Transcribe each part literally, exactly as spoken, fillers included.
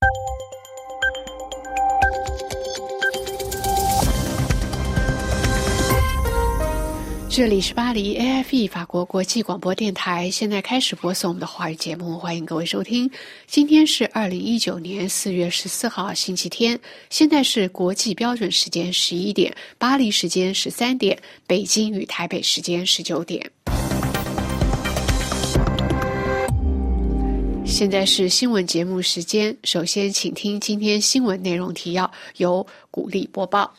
这里是巴黎 A F E 法国国际广播电台，现在开始播送我们的华语节目，欢迎各位收听。今天是二零一九年四月十四号星期天，现在是国际标准时间十一点，巴黎时间十三点，北京与台北时间十九点。现在是新闻节目时间，首先请听今天新闻内容提要，由古丽播报。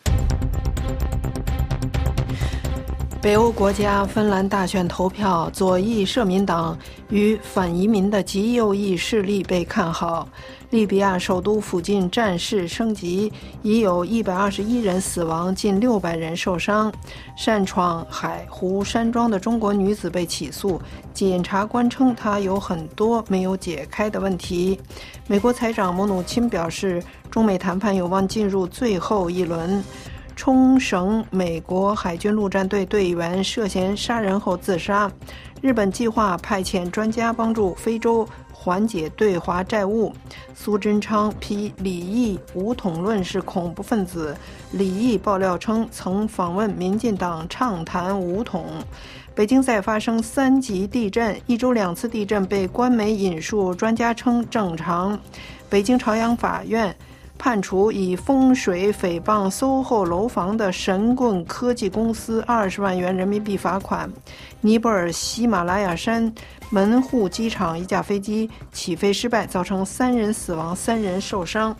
北欧国家芬兰大选投票，左翼社民党与反移民的极右翼势力被看好。利比亚首都附近战事升级，已有一百二十一人死亡，近六百人受伤。擅闯海湖山庄的中国女子被起诉，检察官称她有很多没有解开的问题。美国财长姆努钦表示，中美谈判有望进入最后一轮。冲绳美国海军陆战队队员涉嫌杀人后自杀。日本计划派遣专家帮助非洲缓解对华债务。苏贞昌批李毅武统论是恐怖分子。李毅爆料称曾访问民进党畅谈武统。北京再发生三级地震，一周两次地震被官媒引述，专家称正常。北京朝阳法院判处以风水诽谤 S O H O 楼房的神棍科技公司二十万元人民币罚款。尼泊尔喜马拉雅山门户机场一架飞机起飞失败，造成三人死亡，三人受伤。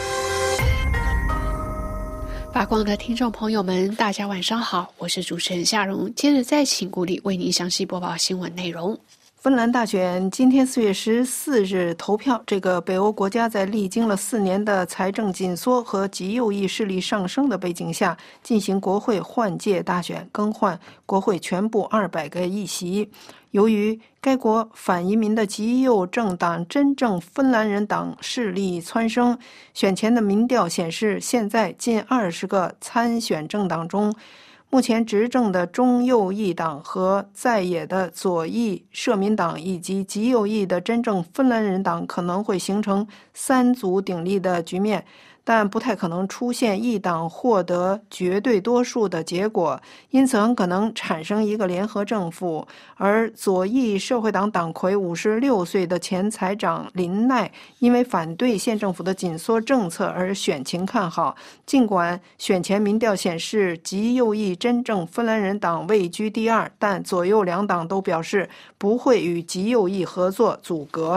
法广的听众朋友们，大家晚上好，我是主持人夏蓉。接着再请顾里为您详细播报新闻内容。 芬兰大选今天四月十四日投票，这个北欧国家在历经了四年的财政紧缩和极右翼势力上升的背景下，进行国会换届大选，更换国会全部二百个议席。由于该国反移民的极右政党真正芬兰人党势力蹿升，选前的民调显示，现在近二十个参选政党中，目前执政的中右翼党和在野的左翼社民党以及极右翼的真正芬兰人党可能会形成三足鼎立的局面，但不太可能出现一党获得绝对多数的结果，因此很可能产生一个联合政府。而左翼社会党党魁五十六岁的前财长林奈因为反对县政府的紧缩政策而选情看好，尽管选前民调显示极右翼真正芬兰人党位居第二，但左右两党都表示不会与极右翼合作阻隔。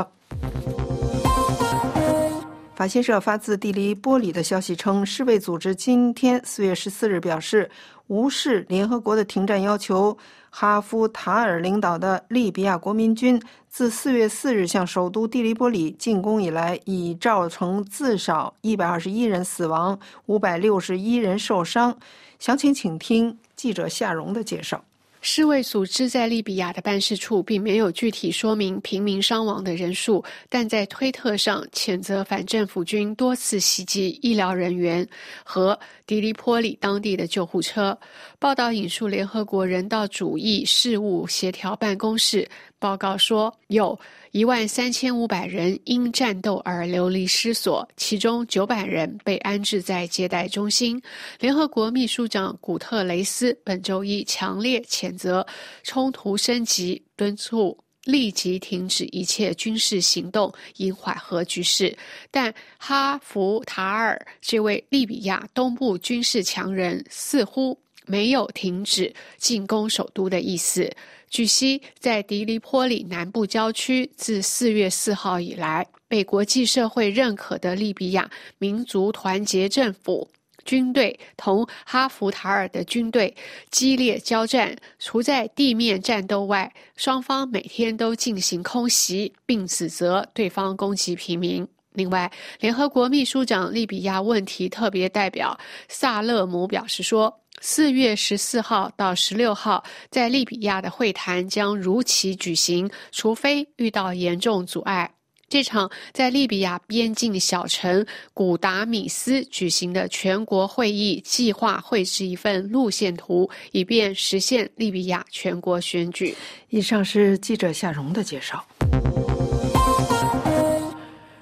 法新社发自蒂利波里的消息称，世卫组织今天四月十四日表示，无视联合国的停战要求，哈夫塔尔领导的利比亚国民军自四月四日向首都蒂利波里进攻以来，已造成至少一百二十一人死亡，五百六十一人受伤。详情请听记者夏蓉的介绍。 世卫组织在利比亚的办事处并没有具体说明平民伤亡的人数，但在推特上谴责反政府军多次袭击医疗人员和迪利波里当地的救护车。报道引述联合国人道主义事务协调办公室报告说，有一万三千五百人因战斗而流离失所，其中九百人被安置在接待中心。联合国秘书长古特雷斯本周一强烈谴责冲突升级，敦促立即停止一切军事行动，以缓和局势。但哈福塔尔这位利比亚东部军事强人似乎没有停止进攻首都的意思。据悉，在迪利波里南部郊区，自四月四号以来，被国际社会认可的利比亚民族团结政府军队同哈福塔尔的军队激烈交战，除在地面战斗外，双方每天都进行空袭，并指责对方攻击平民。另外，联合国秘书长利比亚问题特别代表萨勒姆表示说，四月十四号到十六号，在利比亚的会谈将如期举行，除非遇到严重阻碍。这场在利比亚边境小城古达米斯举行的全国会议计划绘制一份路线图，以便实现利比亚全国选举。 以上是记者夏蓉的介绍。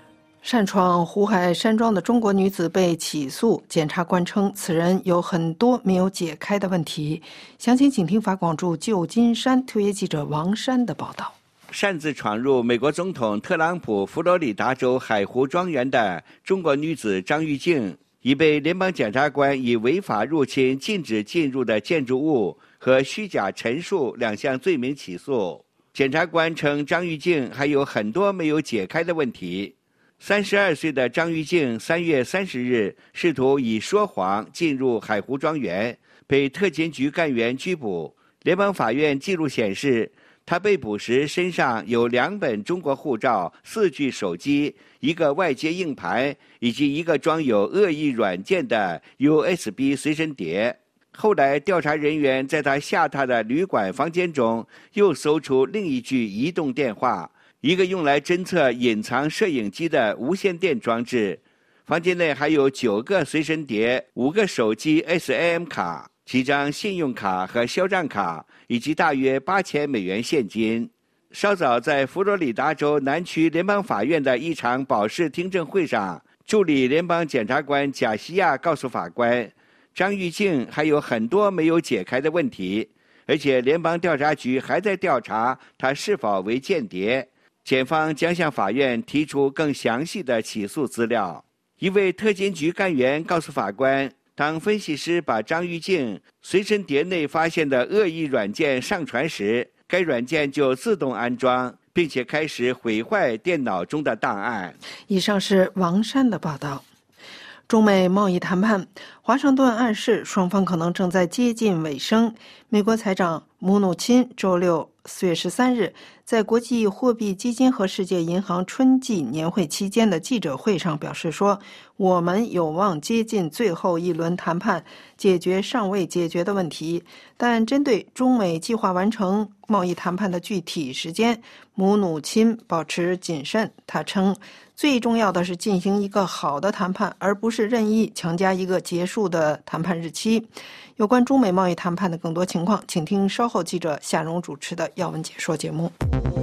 擅闯湖海山庄的中国女子被起诉，检察官称此人有很多没有解开的问题。详情请听法广驻旧金山特约记者王珊的报道。 擅自闯入美国总统特朗普佛罗里达州海湖庄园的中国女子张玉静，已被联邦检察官以违法入侵禁止进入的建筑物和虚假陈述两项罪名起诉。检察官称张玉静还有很多没有解开的问题。三十二岁的张玉静三月三十日试图以说谎进入海湖庄园，被特勤局干员拘捕。联邦法院记录显示，他被捕时身上有两本中国护照、四具手机、一个外接硬盘以及一个装有恶意软件的 U S B 随身碟。后来调查人员在他下榻的旅馆房间中又搜出另一具移动电话，一个用来侦测隐藏摄影机的无线电装置。房间内还有九个随身碟、五个手机 S A M 卡、几张信用卡和销账卡，以及大约八千美元现金。稍早在佛罗里达州南区联邦法院的一场保释听证会上，助理联邦检察官贾西亚告诉法官，张玉静还有很多没有解开的问题，而且联邦调查局还在调查他是否为间谍。检方将向法院提出更详细的起诉资料。一位特勤局干员告诉法官，当分析师把张玉静随身碟内发现的恶意软件上传时，该软件就自动安装，并且开始毁坏电脑中的档案。 以上是王珊的报道。中美贸易谈判，华盛顿暗示双方可能正在接近尾声。美国财长姆努钦周六四月十三日在国际货币基金和世界银行春季年会期间的记者会上表示说，我们有望接近最后一轮谈判，解决尚未解决的问题。但针对中美计划完成贸易谈判的具体时间，姆努钦保持谨慎。他称，最重要的是进行一个好的谈判，而不是任意强加一个结束的谈判日期。有关中美贸易谈判的更多情况，请听稍后记者夏蓉主持的要闻解说节目。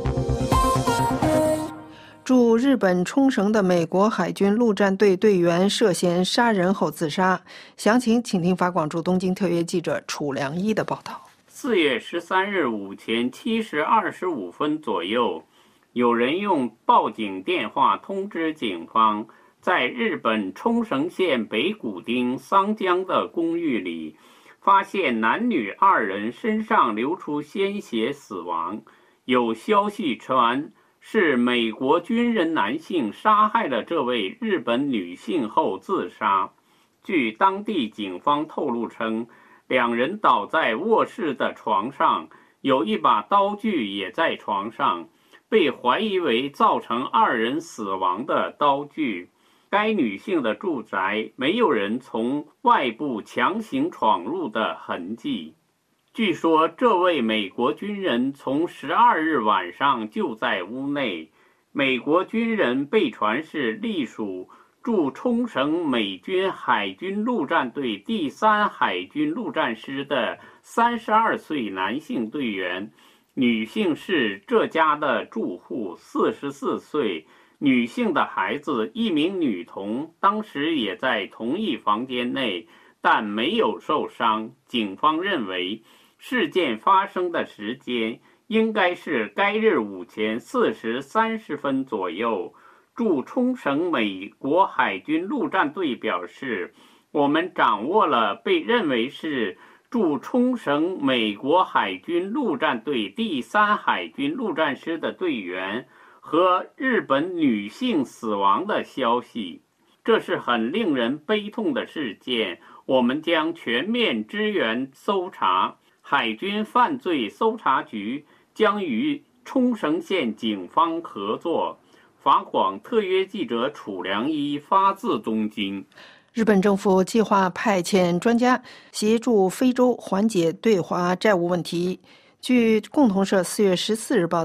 驻日本冲绳的美国海军陆战队队员涉嫌杀人后自杀，详情请听法广驻东京特约记者楚良一的报道。 四月十三日午前七时二十五分左右，有人用报警电话通知警方，在日本冲绳县北谷町桑江的公寓里，发现男女二人身上流出鲜血死亡。有消息传是美国军人男性杀害了这位日本女性后自杀。据当地警方透露称，两人倒在卧室的床上，有一把刀具也在床上，被怀疑为造成二人死亡的刀具。该女性的住宅没有人从外部强行闯入的痕迹。据说这位美国军人从十二日晚上就在屋内。美国军人被传是隶属驻冲绳美军海军陆战队第三海军陆战师的三十二岁男性队员，女性是这家的住户，四十四岁。女性的孩子一名女童，当时也在同一房间内，但没有受伤。警方认为事件发生的时间应该是该日午前四时三十分左右。驻冲绳美国海军陆战队表示，我们掌握了被认为是驻冲绳美国海军陆战队第三海军陆战师的队员和日本女性死亡的消息。这是很令人悲痛的事件，我们将全面支援搜查。海军犯罪搜查局将与冲绳县警方合作。法广特约记者楚良一发自东京。 日本政府计划派遣专家协助非洲缓解对华债务问题。据共同社四月十四日报道，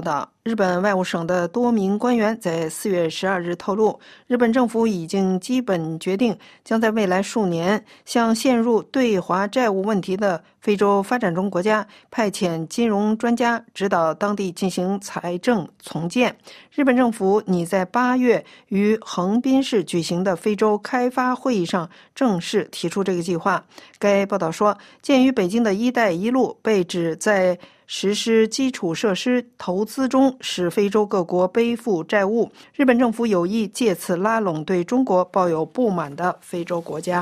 日本外务省的多名官员在四月十二日透露，日本政府已经基本决定将在未来数年向陷入对华债务问题的非洲发展中国家派遣金融专家，指导当地进行财政重建。日本政府拟在八月于横滨市举行的非洲开发会议上正式提出这个计划。该报道说，鉴于北京的一带一路被指在实施基础设施投资中使非洲各国背负债务，日本政府有意借此拉拢对中国抱有不满的非洲国家。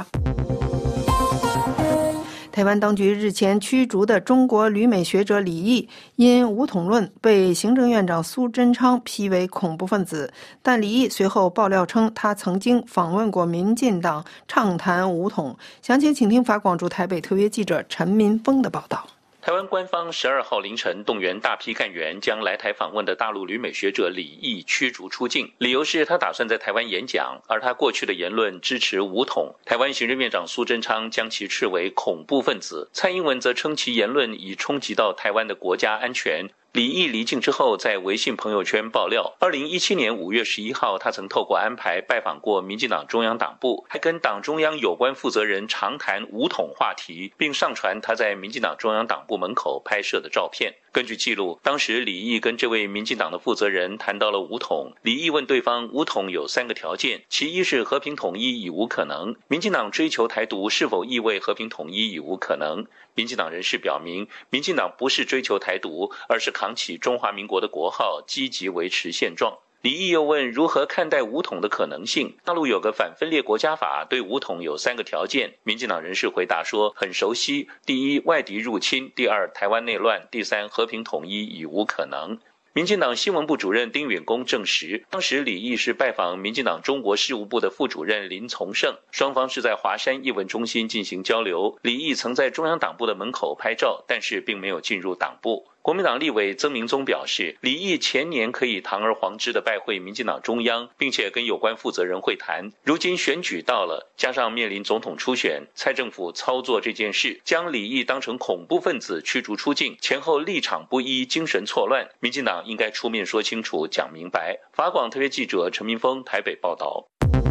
台湾当局日前驱逐的中国旅美学者李毅，因武统论被行政院长苏贞昌批为恐怖分子，但李毅随后爆料称他曾经访问过民进党，畅谈武统。详情请听法广驻台北特约记者陈民峰的报道。 台湾官方十二号凌晨动员大批干员，将来台访问的大陆旅美学者李毅驱逐出境，理由是他打算在台湾演讲，而他过去的言论支持武统。台湾行政院长苏贞昌将其斥为恐怖分子，蔡英文则称其言论已冲击到台湾的国家安全。李毅离境之后，在微信朋友圈爆料，二零一七年五月十一号，他曾透过安排拜访过民进党中央党部，还跟党中央有关负责人长谈武统话题，并上传他在民进党中央党部门口拍摄的照片。根据记录，当时李毅跟这位民进党的负责人谈到了武统。李毅问对方，武统有三个条件，其一是和平统一已无可能，民进党追求台独是否意味和平统一已无可能？民进党人士表明，民进党不是追求台独，而是扛起中华民国的国号，积极维持现状。李毅又问如何看待武统的可能性，大陆有个反分裂国家法，对武统有三个条件。民进党人士回答说很熟悉，第一，外敌入侵；第二，台湾内乱；第三，和平统一已无可能。民进党新闻部主任丁远公证实，当时李毅是拜访民进党中国事务部的副主任林从胜，双方是在华山艺文中心进行交流。李毅曾在中央党部的门口拍照，但是并没有进入党部。国民党立委曾明宗表示，李毅前年可以堂而皇之地拜会民进党中央，并且跟有关负责人会谈。如今选举到了，加上面临总统初选，蔡政府操作这件事，将李毅当成恐怖分子驱逐出境，前后立场不一，精神错乱。民进党应该出面说清楚，讲明白。法广特约记者陈明峰台北报道。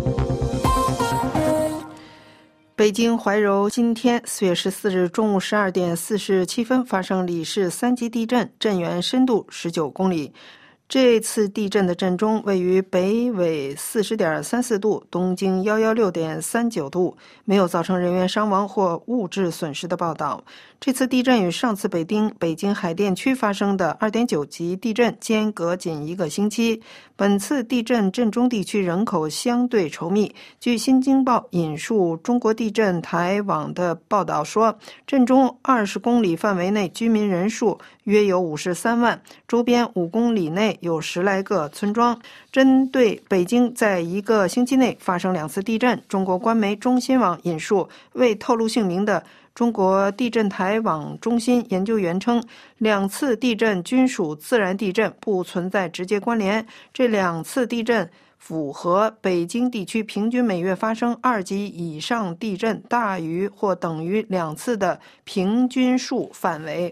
北京怀柔今天四月十四日中午十二点四十七分发生里氏三级地震，震源深度十九公里。这次地震的震中位于北纬四十点三四度，东经一一六点三九度，没有造成人员伤亡或物质损失的报道。这次地震与上次北京北京海淀区发生的 二点九 级地震间隔仅一个星期。本次地震震中地区人口相对稠密。据新京报引述中国地震台网的报道说，震中二十公里范围内居民人数约有五十三万，周边五公里内有十来个村庄。针对北京在一个星期内发生两次地震，中国官媒中新网引述未透露姓名的中国地震台网中心研究员称，两次地震均属自然地震，不存在直接关联。这两次地震符合北京地区平均每月发生二级以上地震大于或等于两次的平均数范围。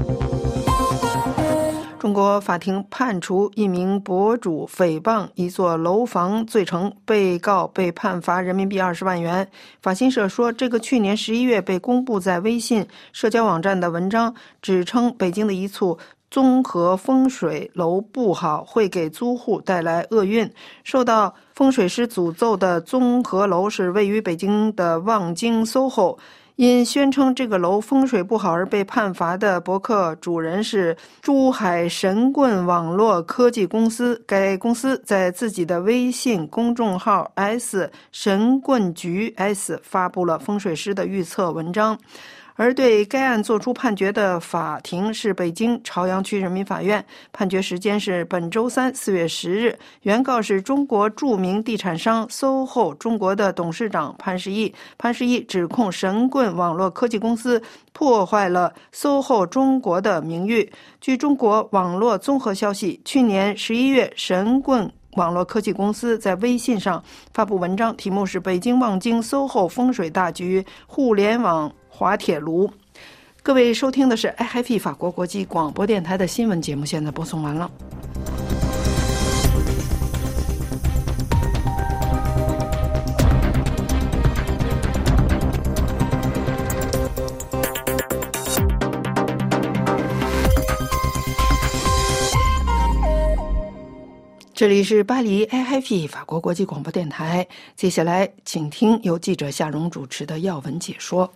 中国法庭判处一名博主诽谤一座楼房罪成，被告被判罚人民币二十万元。法新社说，这个去年十一月被公布在微信社交网站的文章指称北京的一处综合风水楼不好，会给租户带来厄运。受到风水师诅咒的综合楼是位于北京的望京 S O H O。因宣称这个楼风水不好而被判罚的博客主人是珠海神棍网络科技公司，该公司在自己的微信公众号 S 神棍局 S 发布了风水师的预测文章。而对该案作出判决的法庭是北京朝阳区人民法院，判决时间是本周三四月十日。原告是中国著名地产商 S O H O 中国的董事长潘石屹。潘石屹指控神棍网络科技公司破坏了 S O H O 中国的名誉。据中国网络综合消息，去年十一月，神棍网络科技公司在微信上发布文章，题目是北京望京 S O H O 风水大局，互联网滑铁卢。各位收听的是 I F I 法国国际广播电台的新闻节目，现在播送完了。 这里是巴黎 A F P 法国国际广播电台，接下来请听由记者夏蓉主持的要闻解说。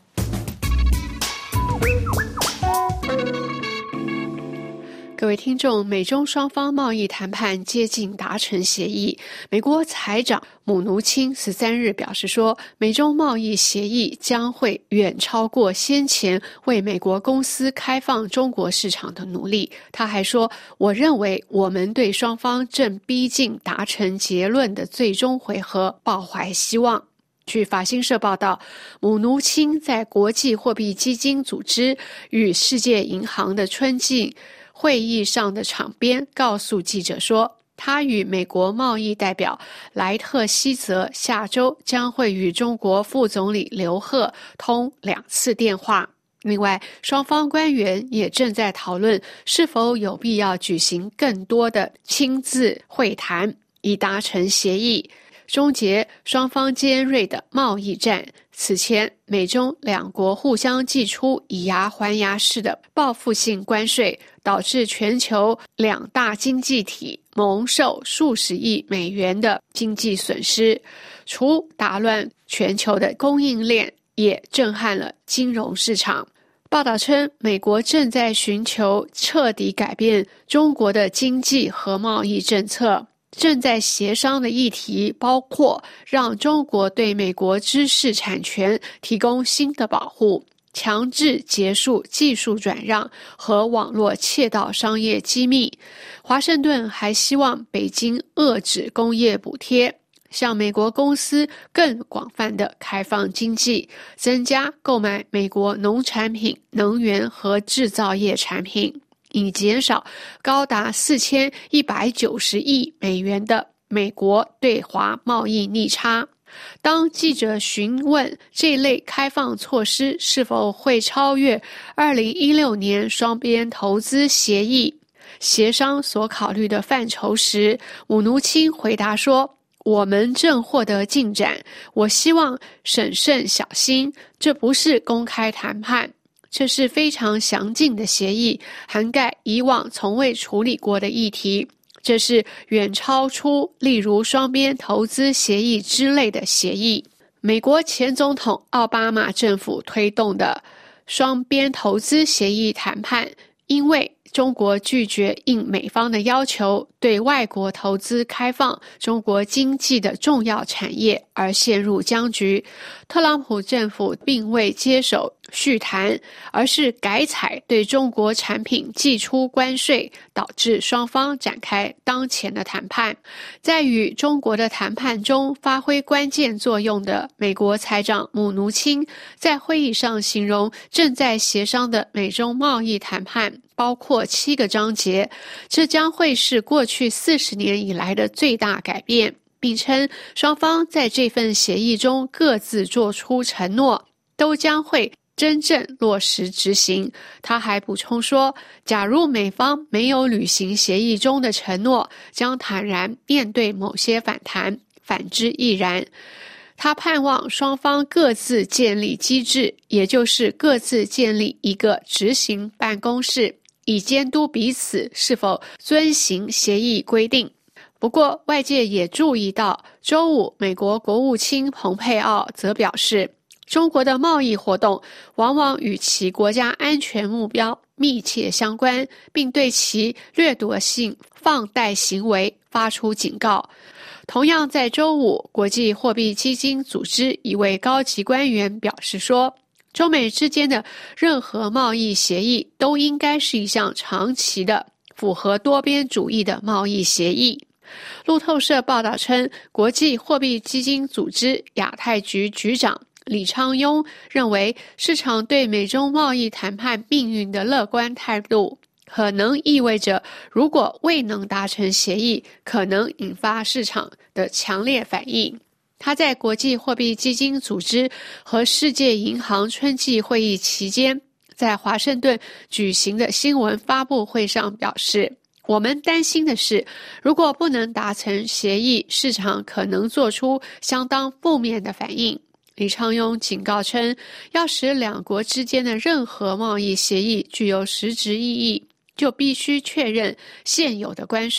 各位听众，美中双方贸易谈判接近达成协议。美国财长姆努钦十三日表示说，美中贸易协议将会远超过先前为美国公司开放中国市场的努力。他还说，我认为我们对双方正逼近达成结论的最终回合抱怀希望。据法新社报道，姆努钦在国际货币基金组织与世界银行的春季会议上的场边告诉记者说，他与美国贸易代表莱特希泽下周将会与中国副总理刘鹤通两次电话。另外，双方官员也正在讨论是否有必要举行更多的亲自会谈，以达成协议，终结双方尖锐的贸易战。此前，美中两国互相祭出以牙还牙式的报复性关税，导致全球两大经济体蒙受数十亿美元的经济损失。除打乱全球的供应链，也震撼了金融市场。报道称，美国正在寻求彻底改变中国的经济和贸易政策。正在协商的议题包括让中国对美国知识产权提供新的保护，强制结束技术转让和网络窃盗商业机密。华盛顿还希望北京遏制工业补贴，向美国公司更广泛的开放经济，增加购买美国农产品、能源和制造业产品，以减少高达四千一百九十亿美元的美国对华贸易逆差。当记者询问这类开放措施是否会超越二零一六年双边投资协议协商所考虑的范畴时，姆努钦回答说，我们正获得进展，我希望审慎小心，这不是公开谈判，这是非常详尽的协议，涵盖以往从未处理过的议题，这是远超出例如双边投资协议之类的协议。美国前总统奥巴马政府推动的双边投资协议谈判，因为中国拒绝应美方的要求对外国投资开放中国经济的重要产业而陷入僵局。特朗普政府并未接手续谈，而是改采对中国产品寄出关税，导致双方展开当前的谈判。在与中国的谈判中发挥关键作用的美国财长姆努钦在会议上形容正在协商的美中贸易谈判包括七个章节，这将会是过去四十年以来的最大改变，并称双方在这份协议中各自做出承诺，都将会真正落实执行。他还补充说，假如美方没有履行协议中的承诺，将坦然面对某些反弹，反之亦然。他盼望双方各自建立机制，也就是各自建立一个执行办公室，以监督彼此是否遵行协议规定。不过，外界也注意到，周五美国国务卿蓬佩奥则表示，中国的贸易活动往往与其国家安全目标密切相关，并对其掠夺性放贷行为发出警告。同样在周五，国际货币基金组织一位高级官员表示说，中美之间的任何贸易协议都应该是一项长期的、符合多边主义的贸易协议。路透社报道称，国际货币基金组织亚太局局长李昌镛认为，市场对美中贸易谈判命运的乐观态度可能意味着，如果未能达成协议，可能引发市场的强烈反应。他在国际货币基金组织和世界银行春季会议期间，在华盛顿举行的新闻发布会上表示，我们担心的是，如果不能达成协议，市场可能做出相当负面的反应。李昌镛警告称，要使两国之间的任何贸易协议具有实质意义，就必须确认现有的关税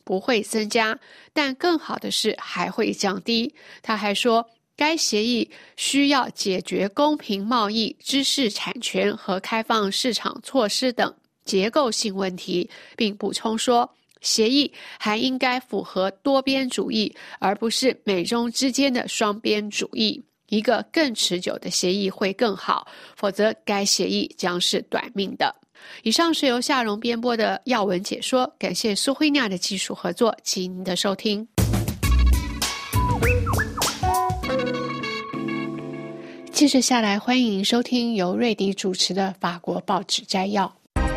不会增加，但更好的是还会降低。他还说，该协议需要解决公平贸易、知识产权和开放市场措施等结构性问题，并补充说，协议还应该符合多边主义，而不是美中之间的双边主义。一个更持久的协议会更好，否则该协议将是短命的。以上是由夏蓉编播的要闻解说，感谢苏慧娜的技术合作及您的收听。接着下来，欢迎收听由瑞迪主持的法国报纸摘要。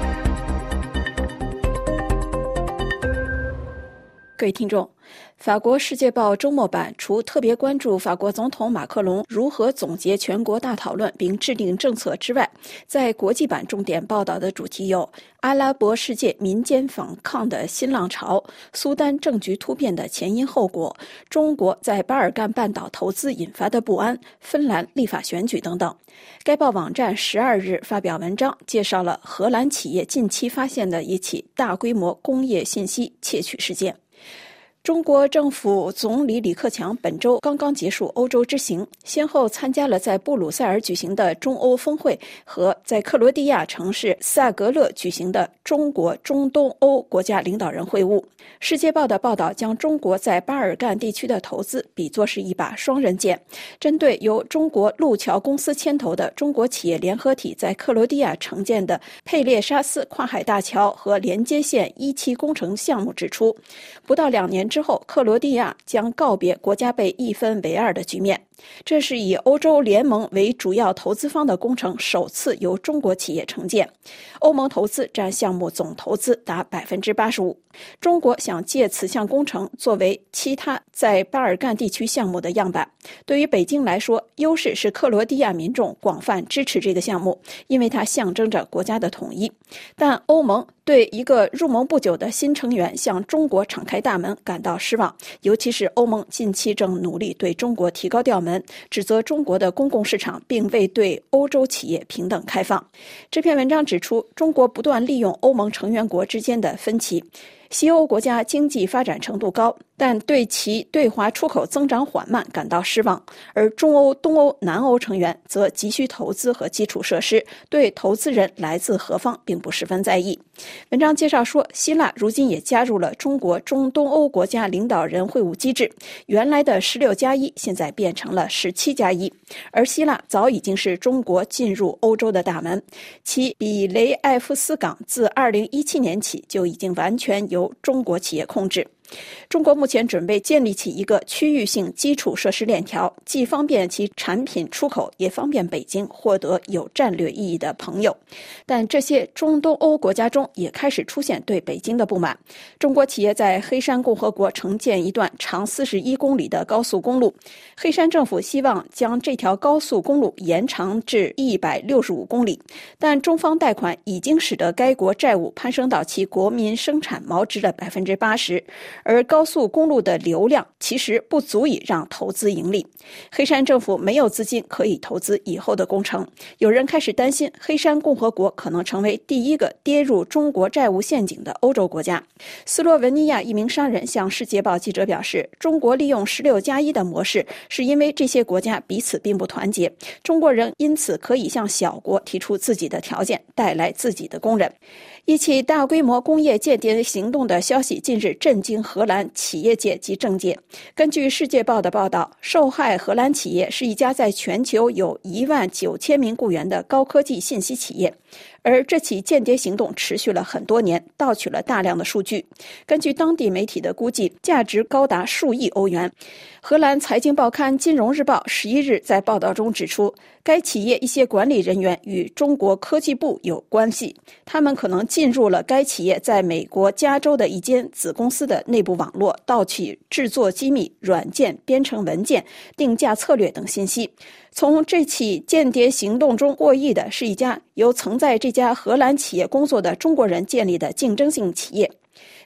各位听众，法国《世界报》周末版除特别关注法国总统马克龙如何总结全国大讨论并制定政策之外，在国际版重点报道的主题有阿拉伯世界民间反抗的新浪潮、苏丹政局突变的前因后果、中国在巴尔干半岛投资引发的不安、芬兰立法选举等等。该报网站十二日发表文章，介绍了荷兰企业近期发现的一起大规模工业信息窃取事件。中国政府总理李克强本周刚刚结束欧洲之行，先后参加了在布鲁塞尔举行的中欧峰会和在克罗地亚城市萨格勒举行的中国中东欧国家领导人会晤。世界报的报道将中国在巴尔干地区的投资比作是一把双刃剑，针对由中国路桥公司牵头的中国企业联合体在克罗地亚承建的佩列沙斯跨海大桥和连接线一期工程项目指出，不到两年之后，克罗地亚将告别国家被一分为二的局面。这是以欧洲联盟为主要投资方的工程首次由中国企业承建，欧盟投资占项目总投资达 百分之八十五。 中国想借此项工程作为其他在巴尔干地区项目的样板。对于北京来说，优势是克罗地亚民众广泛支持这个项目，因为它象征着国家的统一。但欧盟对一个入盟不久的新成员向中国敞开大门感到失望，尤其是欧盟近期正努力对中国提高调门，指责中国的公共市场并未对欧洲企业平等开放。这篇文章指出，中国不断利用欧盟成员国之间的分歧。西欧国家经济发展程度高，但对其对华出口增长缓慢感到失望，而中欧、东欧、南欧成员则急需投资和基础设施，对投资人来自何方并不十分在意。文章介绍说，希腊如今也加入了中国中东欧国家领导人会晤机制，原来的十六加一现在变成了十七加一，而希腊早已经是中国进入欧洲的大门，其比雷埃夫斯港自二零一七年起就已经完全由中国企业控制。中国目前准备建立起一个区域性基础设施链条，既方便其产品出口，也方便北京获得有战略意义的朋友。但这些中东欧国家中也开始出现对北京的不满。中国企业在黑山共和国承建一段长四十一公里的高速公路，黑山政府希望将这条高速公路延长至一百六十五公里，但中方贷款已经使得该国债务攀升到其国民生产毛值的 百分之八十。而高速公路的流量其实不足以让投资盈利，黑山政府没有资金可以投资以后的工程。有人开始担心，黑山共和国可能成为第一个跌入中国债务陷阱的欧洲国家。斯洛文尼亚一名商人向世界报记者表示，中国利用十六加一的模式，是因为这些国家彼此并不团结，中国人因此可以向小国提出自己的条件，带来自己的工人。一起大规模工业间谍行动的消息近日震惊荷兰企业界及政界。根据《世界报》的报道，受害荷兰企业是一家在全球有一万九千名雇员的高科技信息企业。而这起间谍行动持续了很多年，盗取了大量的数据。根据当地媒体的估计，价值高达数亿欧元。荷兰财经报刊《金融日报》十一日在报道中指出，该企业一些管理人员与中国科技部有关系，他们可能进入了该企业在美国加州的一间子公司的内部网络，盗取制作机密、软件、编程文件、定价策略等信息。从这起间谍行动中获益的是一家由曾在这家荷兰企业工作的中国人建立的竞争性企业。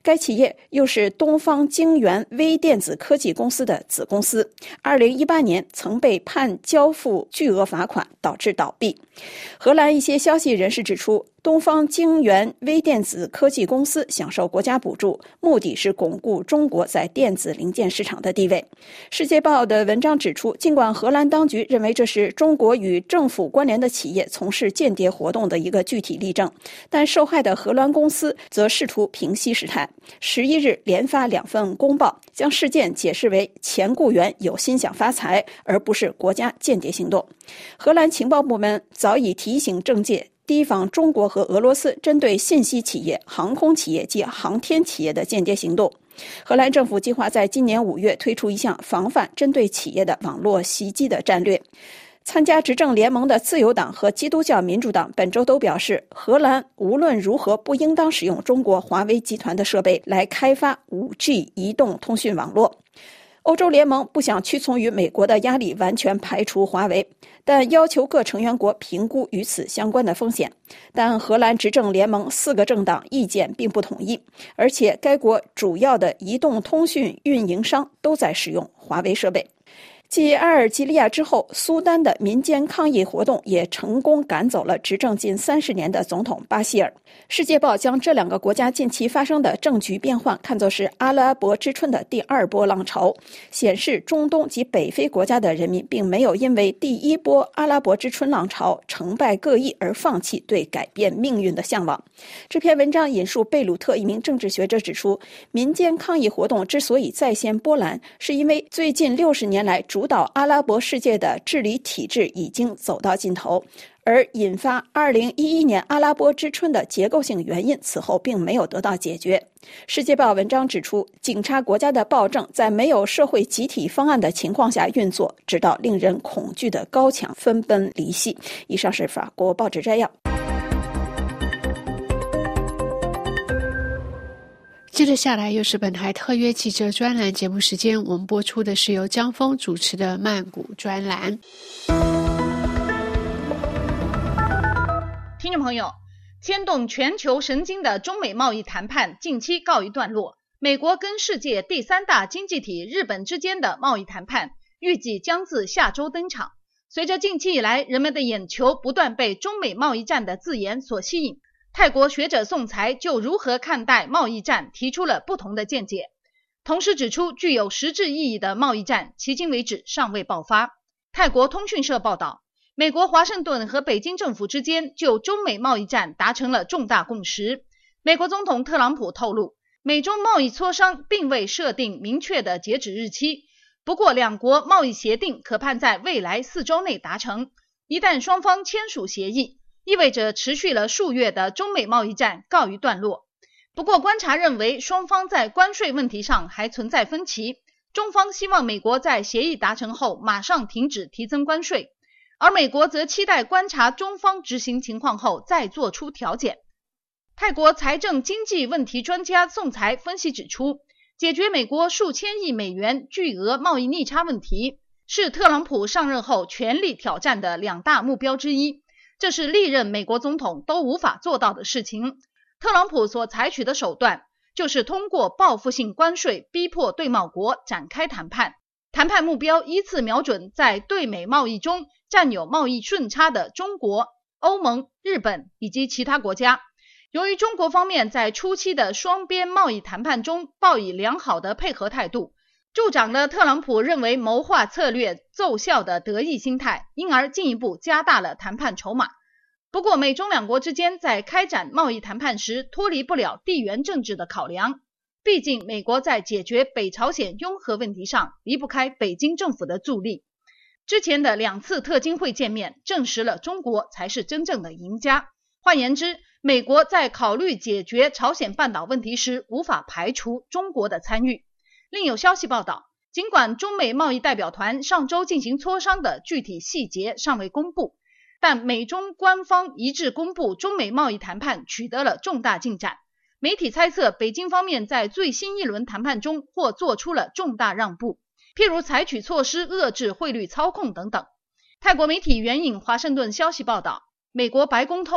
该企业又是东方晶源微电子科技公司的子公司，二零一八年曾被判交付巨额罚款，导致倒闭。荷兰一些消息人士指出，东方晶源微电子科技公司享受国家补助，目的是巩固中国在电子零件市场的地位。世界报的文章指出，尽管荷兰当局认为这是中国与政府关联的企业从事间谍活动的一个具体例证，但受害的荷兰公司则试图平息事态。十一日连发两份公报，将事件解释为前雇员有心想发财，而不是国家间谍行动。荷兰情报部门早已提醒政界提防中国和俄罗斯针对信息企业、航空企业及航天企业的间谍行动。荷兰政府计划在今年五月推出一项防范针对企业的网络袭击的战略。参加执政联盟的自由党和基督教民主党本周都表示，荷兰无论如何不应当使用中国华为集团的设备来开发 五 G 移动通讯网络。欧洲联盟不想屈从于美国的压力完全排除华为，但要求各成员国评估与此相关的风险。但荷兰执政联盟四个政党意见并不统一，而且该国主要的移动通讯运营商都在使用华为设备。继阿尔及利亚之后，苏丹的民间抗议活动也成功赶走了执政近三十年的总统巴希尔。世界报将这两个国家近期发生的政局变换看作是阿拉伯之春的第二波浪潮，显示中东及北非国家的人民并没有因为第一波阿拉伯之春浪潮成败各异而放弃对改变命运的向往。这篇文章引述贝鲁特一名政治学者指出，民间抗议活动之所以再现波澜，是因为最近六十年来主导阿拉伯世界的治理体制已经走到尽头，而引发二零一一年阿拉伯之春的结构性原因此后并没有得到解决。世界报文章指出，警察国家的暴政在没有社会集体方案的情况下运作，直到令人恐惧的高墙分崩离析。以上是法国报纸摘要。 接着下来又是本台特约记者专栏节目时间，我们播出的是由江峰主持的曼谷专栏。 听众朋友，牵动全球神经的中美贸易谈判近期告一段落，美国跟世界第三大经济体日本之间的贸易谈判预计将自下周登场。随着近期以来人们的眼球不断被中美贸易战的字眼所吸引，泰国学者宋才就如何看待贸易战提出了不同的见解，同时指出具有实质意义的贸易战迄今为止尚未爆发。泰国通讯社报道，美国华盛顿和北京政府之间就中美贸易战达成了重大共识。美国总统特朗普透露，美中贸易磋商并未设定明确的截止日期，不过两国贸易协定可盼在未来四周内达成。一旦双方签署协议，意味着持续了数月的中美贸易战告一段落。不过观察认为，双方在关税问题上还存在分歧，中方希望美国在协议达成后马上停止提增关税，而美国则期待观察中方执行情况后再做出调减。泰国财政经济问题专家宋才分析指出，解决美国数千亿美元巨额贸易逆差问题是特朗普上任后全力挑战的两大目标之一，这是历任美国总统都无法做到的事情。特朗普所采取的手段就是通过报复性关税逼迫对贸国展开谈判，谈判目标依次瞄准在对美贸易中占有贸易顺差的中国、欧盟、日本以及其他国家。由于中国方面在初期的双边贸易谈判中抱以良好的配合态度，助长了特朗普认为谋划策略奏效的得意心态，因而进一步加大了谈判筹码。不过美中两国之间在开展贸易谈判时脱离不了地缘政治的考量，毕竟美国在解决北朝鲜拥核问题上离不开北京政府的助力。之前的两次特金会见面证实了中国才是真正的赢家。换言之，美国在考虑解决朝鲜半岛问题时无法排除中国的参与。另有消息报道，尽管中美贸易代表团上周进行磋商的具体细节尚未公布，但美中官方一致公布中美贸易谈判取得了重大进展。媒体猜测北京方面在最新一轮谈判中或做出了重大让步，譬如采取措施遏制汇率操控等等。泰国媒体援引华盛顿消息报道，美国白宫透露，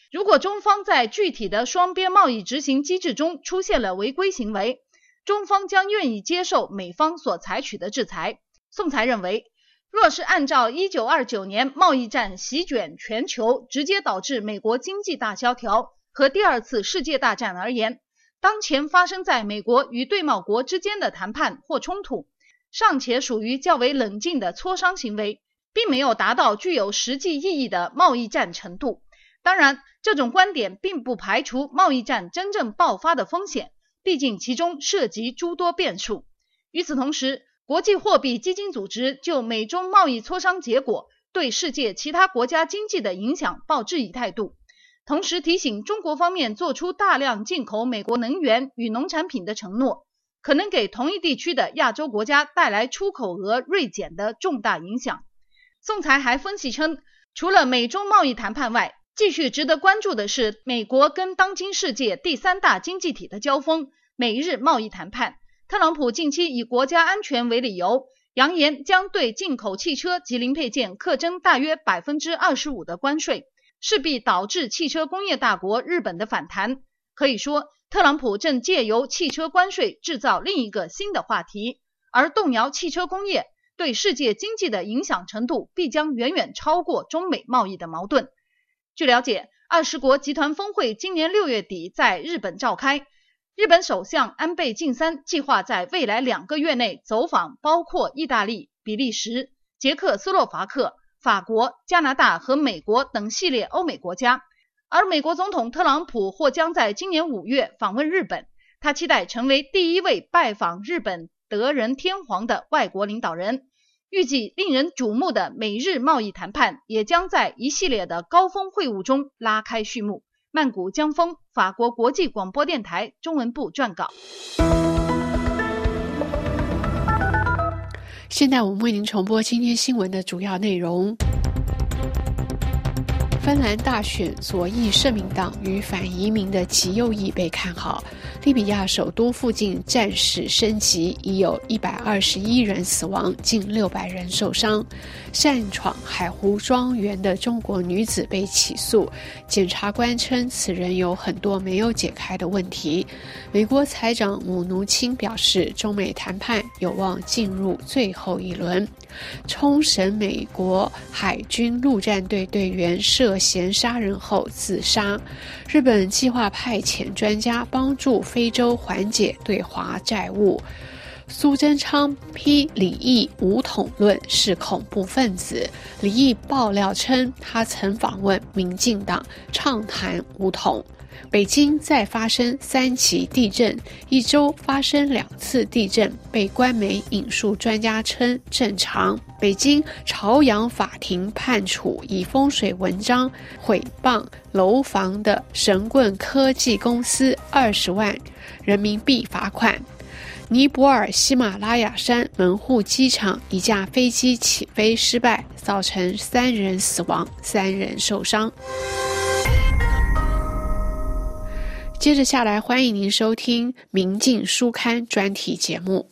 如果中方在具体的双边贸易执行机制中出现了违规行为，中方将愿意接受美方所采取的制裁。宋才认为，若是按照一九二九年贸易战席卷全球，直接导致美国经济大萧条和第二次世界大战而言，当前发生在美国与对贸国之间的谈判或冲突，尚且属于较为冷静的磋商行为，并没有达到具有实际意义的贸易战程度。当然，这种观点并不排除贸易战真正爆发的风险，毕竟其中涉及诸多变数。与此同时，国际货币基金组织就美中贸易磋商结果对世界其他国家经济的影响抱质疑态度，同时提醒中国方面做出大量进口美国能源与农产品的承诺，可能给同一地区的亚洲国家带来出口额锐减的重大影响。宋才还分析称，除了美中贸易谈判外，继续值得关注的是美国跟当今世界第三大经济体的交锋——美日贸易谈判。特朗普近期以国家安全为理由，扬言将对进口汽车及零配件课征大约 百分之二十五 的关税，势必导致汽车工业大国日本的反弹。可以说，特朗普正借由汽车关税制造另一个新的话题，而动摇汽车工业对世界经济的影响程度必将远远超过中美贸易的矛盾。据了解，二十国集团峰会今年六月底在日本召开，日本首相安倍晋三计划在未来两个月内走访包括意大利、比利时、捷克斯洛伐克、法国、加拿大和美国等系列欧美国家，而美国总统特朗普或将在今年五月访问日本，他期待成为第一位拜访日本德仁天皇的外国领导人。预计令人瞩目的美日贸易谈判也将在一系列的高峰会晤中拉开序幕。曼谷江峰，法国国际广播电台中文部撰稿。 现在我们为您重播今天新闻的主要内容。芬兰大选，左翼社民党与反移民的极右翼被看好。利比亚首都附近战事升级，已有一百二十一人死亡，近六百人受伤。擅闯海湖庄园的中国女子被起诉，检察官称此人有很多没有解开的问题。美国财长姆努钦表示，中美谈判有望进入最后一轮。冲绳美国海军陆战队队员涉嫌杀人后自杀。日本计划派遣专家帮助非洲缓解对华债务。苏贞昌批李毅武统论是恐怖分子。李毅爆料称，他曾访问民进党，畅谈武统。北京再发生三起地震，一周发生两次地震，被官媒引述专家称正常。北京朝阳法庭判处以风水文章毁谤楼房的神棍科技公司二十万人民币罚款。尼泊尔喜马拉雅山门户机场一架飞机起飞失败，造成三人死亡，三人受伤。接着下来，欢迎您收听《民进书刊》专题节目。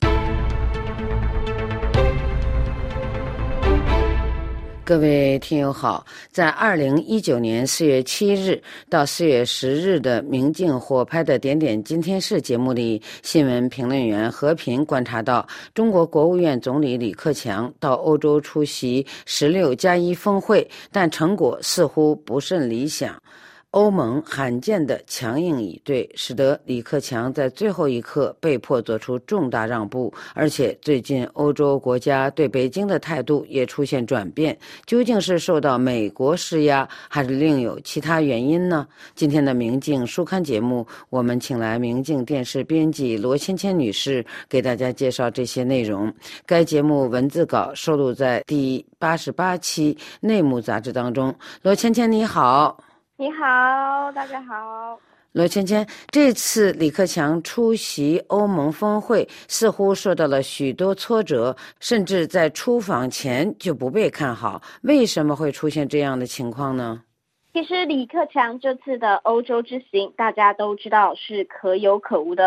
各位听友好，在二零一九年四月七日到四月十日的明镜火拍的点点今天事节目里，新闻评论员和平观察到，中国国务院总理李克强到欧洲出席十六加一峰会，但成果似乎不甚理想。欧盟罕见的强硬以对，使得李克强在最后一刻被迫做出重大让步，而且最近欧洲国家对北京的态度也出现转变，究竟是受到美国施压，还是另有其他原因呢？今天的明镜书刊节目，我们请来明镜电视编辑罗芊芊女士给大家介绍这些内容。该节目文字稿收录在第八十八期内幕杂志当中。罗芊芊你好。 你好，大家好。 罗芊芊，这次李克强出席欧盟峰会似乎受到了许多挫折，甚至在出访前就不被看好，为什么会出现这样的情况呢？ 其实李克强这次的欧洲之行大家都知道是可有可无的，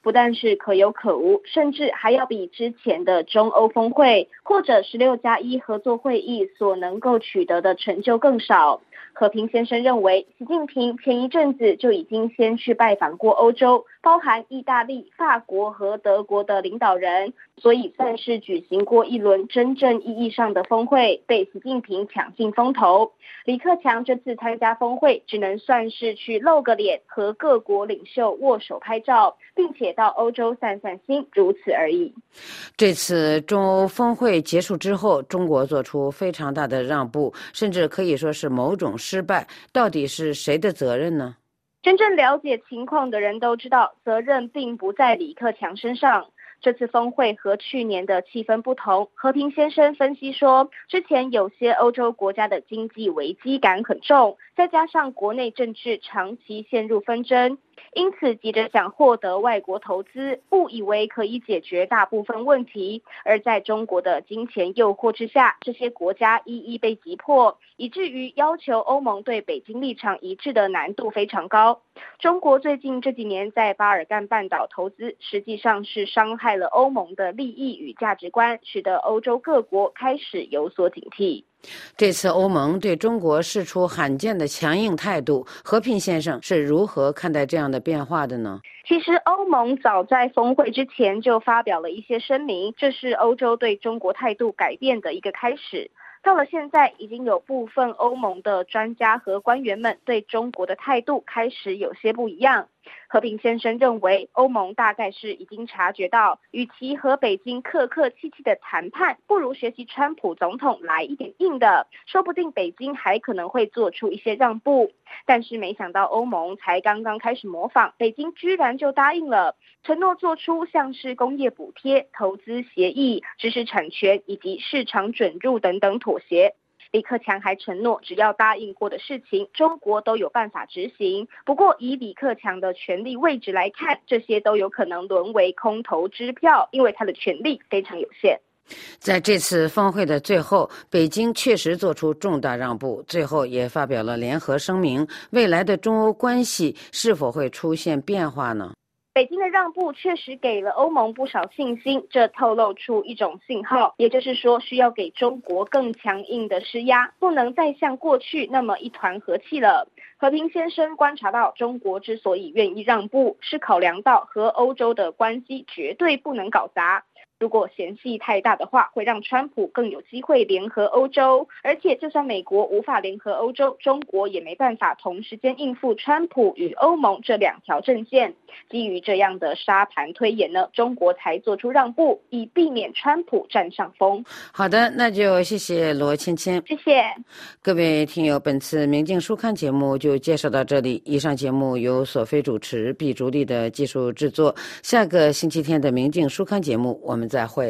不但是可有可无，甚至还要比之前的中欧峰会或者十六加一合作会议所能够取得的成就更少。和平先生认为，习近平前一阵子就已经先去拜访过欧洲，包含意大利、法国和德国的领导人，所以算是举行过一轮真正意义上的峰会，被习近平抢尽风头。李克强这次参加峰会，只能算是去露个脸，和各国领袖握手拍照，并且到欧洲散散心，如此而已。 这次中欧峰会结束之后，中国做出非常大的让步，甚至可以说是某种失败，到底是谁的责任呢？ 真正了解情况的人都知道，责任并不在李克强身上。这次峰会和去年的气氛不同，和平先生分析说，之前有些欧洲国家的经济危机感很重，再加上国内政治长期陷入纷争，因此急着想获得外国投资，误以为可以解决大部分问题，而在中国的金钱诱惑之下，这些国家一一被击破，以至于要求欧盟对北京立场一致的难度非常高。中国最近这几年在巴尔干半岛投资，实际上是伤害了欧盟的利益与价值观，使得欧洲各国开始有所警惕。 这次欧盟对中国释出罕见的强硬态度，和平先生是如何看待这样的变化的呢？ 其实欧盟早在峰会之前就发表了一些声明，这是欧洲对中国态度改变的一个开始。到了现在，已经有部分欧盟的专家和官员们对中国的态度开始有些不一样。和平先生认为，欧盟大概是已经察觉到，与其和北京客客气气的谈判，不如学习川普总统来一点硬的，说不定北京还可能会做出一些让步。但是没想到欧盟才刚刚开始模仿，北京居然就答应了，承诺做出像是工业补贴、投资协议、知识产权以及市场准入等等妥协。李克强还承诺，只要答应过的事情，中国都有办法执行。不过以李克强的权力位置来看，这些都有可能沦为空头支票，因为他的权力非常有限。 在这次峰会的最后，北京确实做出重大让步，最后也发表了联合声明。未来的中欧关系是否会出现变化呢？ 北京的让步确实给了欧盟不少信心，这透露出一种信号，也就是说需要给中国更强硬的施压，不能再像过去那么一团和气了。和平先生观察到，中国之所以愿意让步，是考量到和欧洲的关系绝对不能搞砸。如果嫌隙太大的话，会让川普更有机会联合欧洲，而且就算美国无法联合欧洲，中国也没办法同时间应付川普与欧盟这两条阵线。基于这样的沙盘推演呢，中国才做出让步，以避免川普占上风。 好的，那就谢谢罗芊芊。 谢谢各位听友，本次明镜书刊节目就介绍到这里。以上节目由索菲主持，毕竹丽的技术制作。下个星期天的明镜书刊节目我们再会。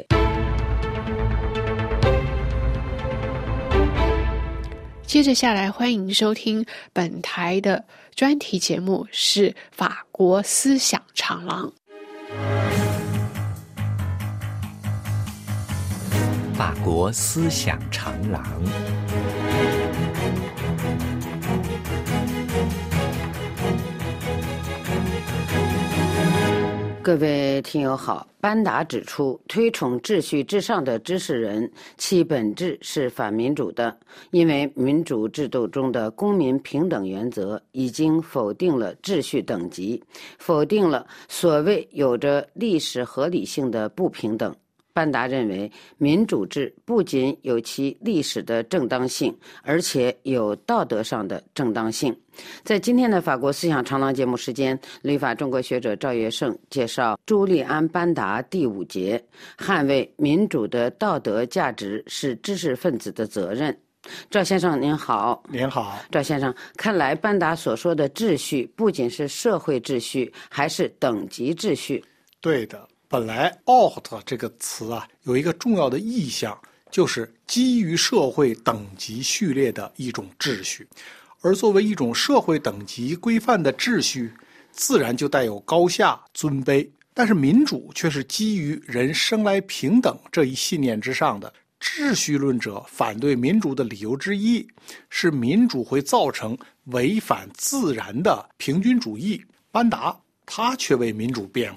接着下来，欢迎收听本台的专题节目，是法国思想长廊。 法国思想长廊。 各位听友好，班达指出，推崇秩序至上的知识人，其本质是反民主的，因为民主制度中的公民平等原则已经否定了秩序等级，否定了所谓有着历史合理性的不平等。班达认为，民主制不仅有其历史的正当性，而且有道德上的正当性。在今天的法国思想长廊节目时间，旅法中国学者赵月胜介绍朱利安·班达第五节：捍卫民主的道德价值是知识分子的责任。赵先生您好。 您好。 赵先生，看来班达所说的秩序不仅是社会秩序，还是等级秩序。 对的，本来 ordre 这个词啊，有一个重要的意象，就是基于社会等级序列的一种秩序。而作为一种社会等级规范的秩序，自然就带有高下尊卑。但是民主却是基于人生来平等这一信念之上的。秩序论者反对民主的理由之一是民主会造成违反自然的平均主义。班达他却为民主辩护，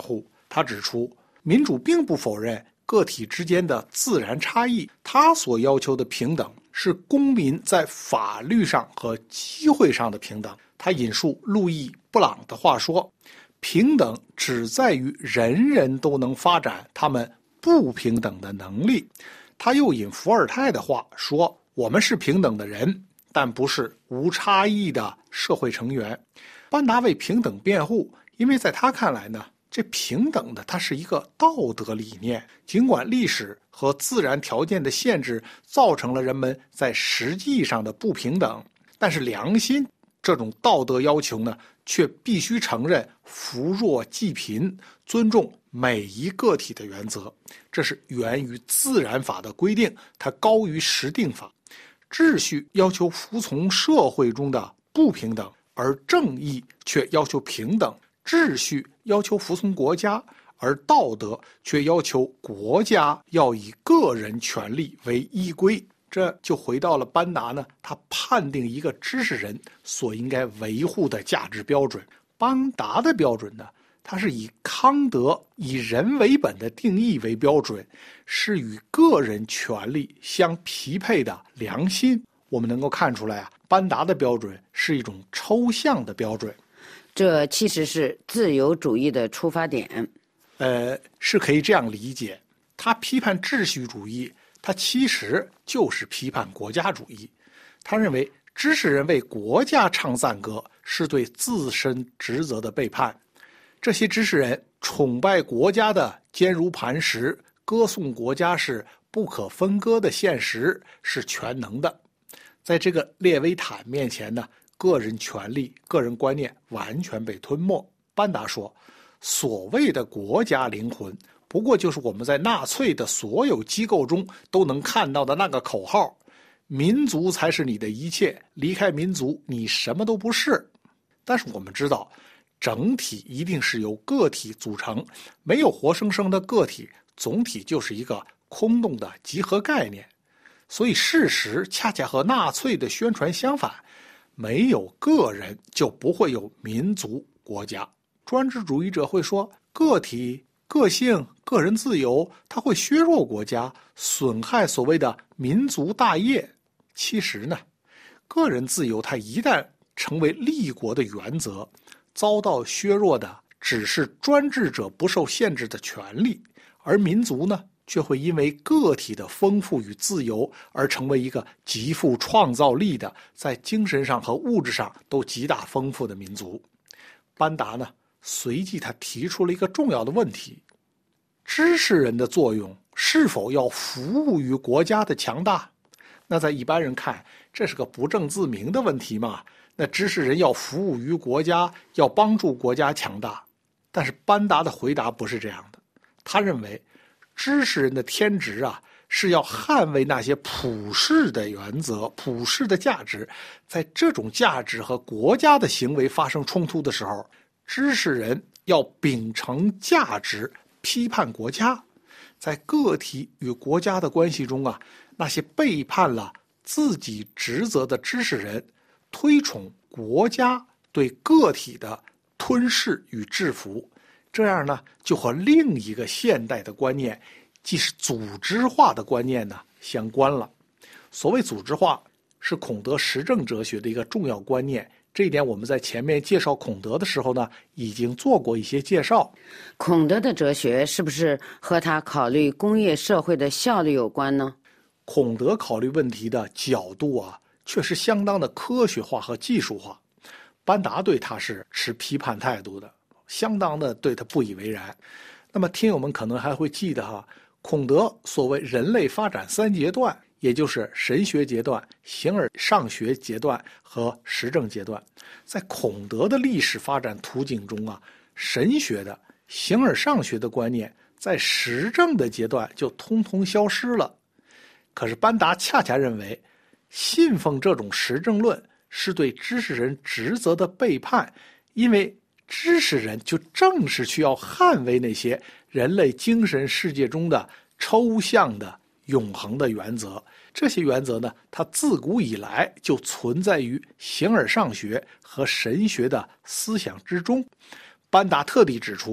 他指出，民主并不否认个体之间的自然差异，他所要求的平等是公民在法律上和机会上的平等。他引述路易·布朗的话说，平等只在于人人都能发展他们不平等的能力。他又引伏尔泰的话说，我们是平等的人，但不是无差异的社会成员。班达为平等辩护，因为在他看来呢，这平等的它是一个道德理念，尽管历史和自然条件的限制造成了人们在实际上的不平等，但是良心这种道德要求呢，却必须承认扶弱济贫，尊重每一个体的原则。这是源于自然法的规定，它高于时定法。秩序要求服从社会中的不平等，而正义却要求平等。秩序要求服从国家，而道德却要求国家要以个人权利为依归。这就回到了班达呢，他判定一个知识人所应该维护的价值标准。班达的标准呢，它是以康德以人为本的定义为标准，是与个人权利相匹配的良心。我们能够看出来啊，班达的标准是一种抽象的标准。 这其实是自由主义的出发点。 呃，是可以这样理解，他批判秩序主义，他其实就是批判国家主义。他认为知识人为国家唱赞歌是对自身职责的背叛。这些知识人崇拜国家的坚如磐石，歌颂国家是不可分割的现实，是全能的。在这个列维坦面前呢，个人权利、个人观念完全被吞没。班达说，所谓的国家灵魂，不过就是我们在纳粹的所有机构中都能看到的那个口号，民族才是你的一切，离开民族你什么都不是。但是我们知道，整体一定是由个体组成，没有活生生的个体，总体就是一个空洞的集合概念。所以事实恰恰和纳粹的宣传相反，没有个人就不会有民族国家。专制主义者会说，个体、个性、个人自由，它会削弱国家，损害所谓的民族大业。其实呢，个人自由它一旦成为立国的原则，遭到削弱的只是专制者不受限制的权利，而民族呢，却会因为个体的丰富与自由而成为一个极富创造力的，在精神上和物质上都极大丰富的民族。班达呢，随即他提出了一个重要的问题：知识人的作用是否要服务于国家的强大？那在一般人看，这是个不证自明的问题嘛。那知识人要服务于国家，要帮助国家强大。但是班达的回答不是这样的，他认为知识人的天职啊，是要捍卫那些普世的原则、普世的价值。在这种价值和国家的行为发生冲突的时候，知识人要秉承价值，批判国家。在个体与国家的关系中啊，那些背叛了自己职责的知识人，推崇国家对个体的吞噬与制服。这样呢，就和另一个现代的观念，即是组织化的观念呢相关了。所谓组织化，是孔德实证哲学的一个重要观念。这一点我们在前面介绍孔德的时候呢，已经做过一些介绍。 孔德的哲学是不是和他考虑工业社会的效率有关呢？ 孔德考虑问题的角度啊，确实相当的科学化和技术化。班达对他是持批判态度的，相当的对他不以为然。那么听友们可能还会记得哈，孔德所谓人类发展三阶段，也就是神学阶段、形而上学阶段和实证阶段。在孔德的历史发展途径中啊，神学的、形而上学的观念在实证的阶段就通通消失了。可是班达恰恰认为，信奉这种实证论是对知识人职责的背叛，因为知识人就正是需要捍卫那些人类精神世界中的抽象的永恒的原则。这些原则呢，它自古以来就存在于形而上学和神学的思想之中。班达特地指出，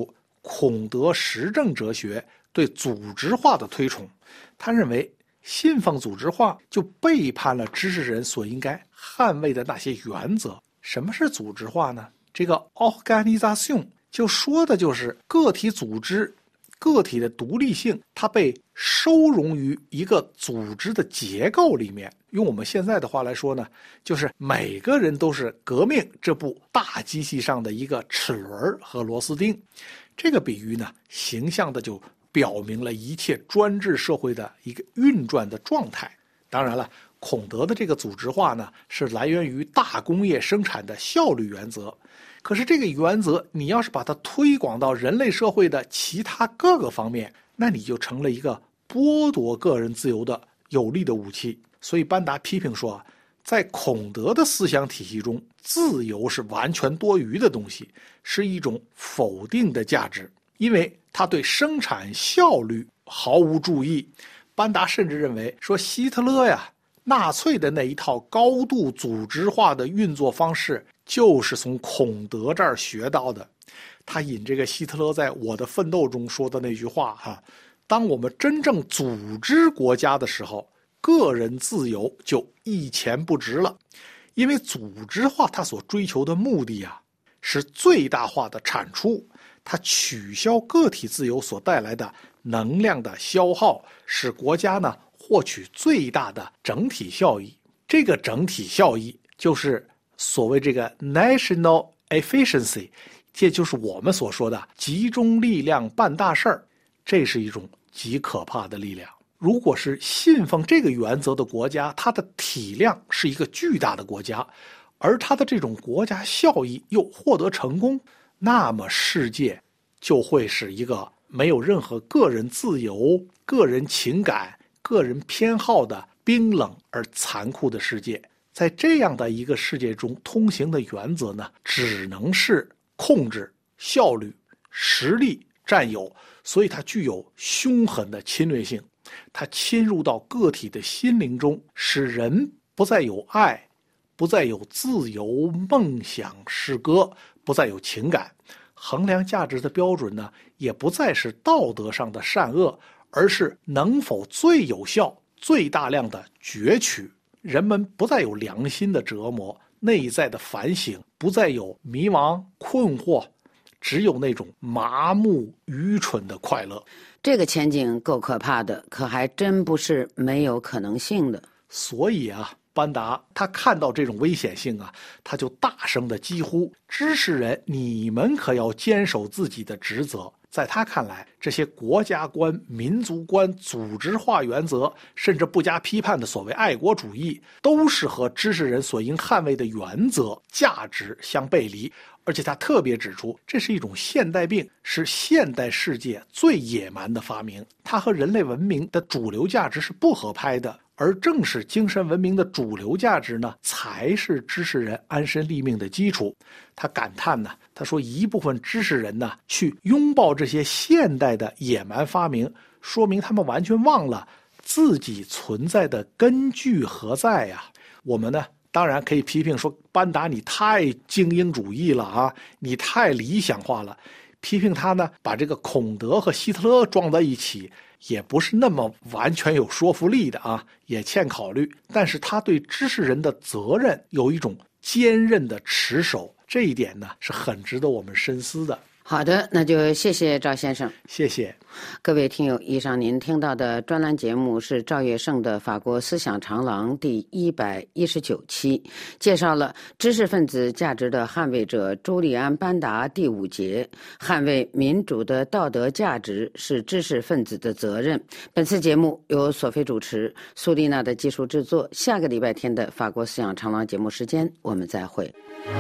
孔德实证哲学对组织化的推崇。他认为信奉组织化就背叛了知识人所应该捍卫的那些原则。什么是组织化呢？这个 organisation 就说的就是个体组织个体的独立性，它被收容于一个组织的结构里面。用我们现在的话来说呢，就是每个人都是革命这部大机器上的一个齿轮和螺丝钉。这个比喻呢，形象的就表明了一切专制社会的一个运转的状态。当然了，孔德的这个组织化呢，是来源于大工业生产的效率原则。可是这个原则，你要是把它推广到人类社会的其他各个方面，那你就成了一个剥夺个人自由的有力的武器。所以班达批评说，在孔德的思想体系中，自由是完全多余的东西，是一种否定的价值，因为他对生产效率毫无注意。班达甚至认为说，希特勒呀，纳粹的那一套高度组织化的运作方式就是从孔德这儿学到的。他引这个希特勒在《我的奋斗》中说的那句话哈，当我们真正组织国家的时候，个人自由就一钱不值了。因为组织化它所追求的目的啊，是最大化的产出，它取消个体自由所带来的能量的消耗，使国家呢获取最大的整体效益。这个整体效益就是所谓这个 national efficiency， 这就是我们所说的集中力量办大事儿。这是一种极可怕的力量。如果是信奉这个原则的国家，它的体量是一个巨大的国家，而它的这种国家效益又获得成功，那么世界就会是一个没有任何个人自由、个人情感、个人偏好的冰冷而残酷的世界。在这样的一个世界中，通行的原则呢，只能是控制、效率、实力、占有，所以它具有凶狠的侵略性。它侵入到个体的心灵中，使人不再有爱，不再有自由、梦想、诗歌，不再有情感。衡量价值的标准呢，也不再是道德上的善恶，而是能否最有效、最大量的攫取。人们不再有良心的折磨，内在的反省，不再有迷茫、困惑，只有那种麻木、愚蠢的快乐。 这个前景够可怕的，可还真不是没有可能性的。 所以啊，班达他看到这种危险性啊，他就大声地疾呼：知识人，你们可要坚守自己的职责。在他看来，这些国家观、民族观、组织化原则，甚至不加批判的所谓爱国主义，都是和知识人所应捍卫的原则、价值相背离。而且他特别指出，这是一种现代病，是现代世界最野蛮的发明，它和人类文明的主流价值是不合拍的。而正是精神文明的主流价值呢，才是知识人安身立命的基础。他感叹呢，他说一部分知识人呢，去拥抱这些现代的野蛮发明，说明他们完全忘了自己存在的根据何在呀。我们呢，当然可以批评说，班达你太精英主义了啊，你太理想化了。批评他呢，把这个孔德和希特勒装在一起，也不是那么完全有说服力的啊，也欠考虑。但是他对知识人的责任有一种坚韧的持守，这一点呢是很值得我们深思的。 好的，那就谢谢赵先生。 谢谢各位听友，以上您听到的专栏节目是赵月胜的《法国思想长廊》第一百一十九期，介绍了知识分子价值的捍卫者朱利安·班达第五节，捍卫民主的道德价值是知识分子的责任。本次节目由索菲主持，苏丽娜的技术制作。下个礼拜天的《法国思想长廊》节目时间，我们再会。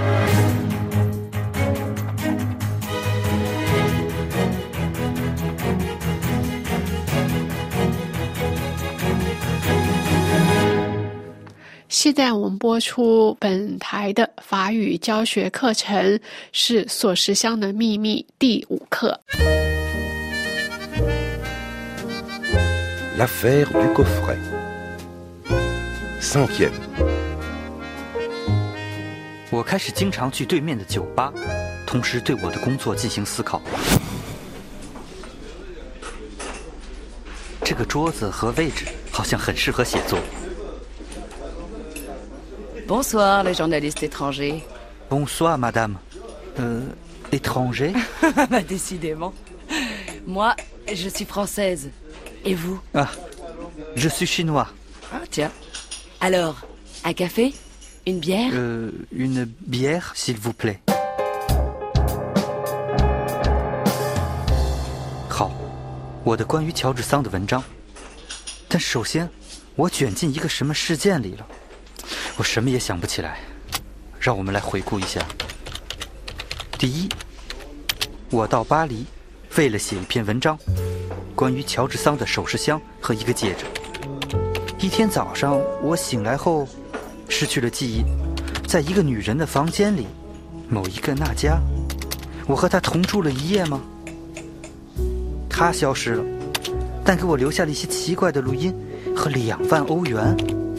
现在我们播出本台的法语教学课程，是《锁匙箱的秘密》第五课。 L'affaire du coffret. Cinquième. 我开始经常去对面的酒吧，同时对我的工作进行思考。 个桌子和位置好像很适合写作。 Bonsoir, les journalistes étrangers. Bonsoir, madame. Euh, étranger? Bah, décidément. Moi, je suis française. Et vous? Ah, je suis chinois. Ah, tiens. Alors, un café? Une bière? Euh, une bière, s'il vous plaît. 好，我的关于乔治桑的文章。但首先，我卷进一个什么事件里了？我什么也想不起来。让我们来回顾一下。第一，我到巴黎，为了写一篇文章，关于乔治桑的首饰箱和一个戒指。一天早上，我醒来后。失去了记忆，在一个女人的房间里，某一个娜佳，我和她同住了一夜吗？她消失了，但给我留下了一些奇怪的录音和两万欧元。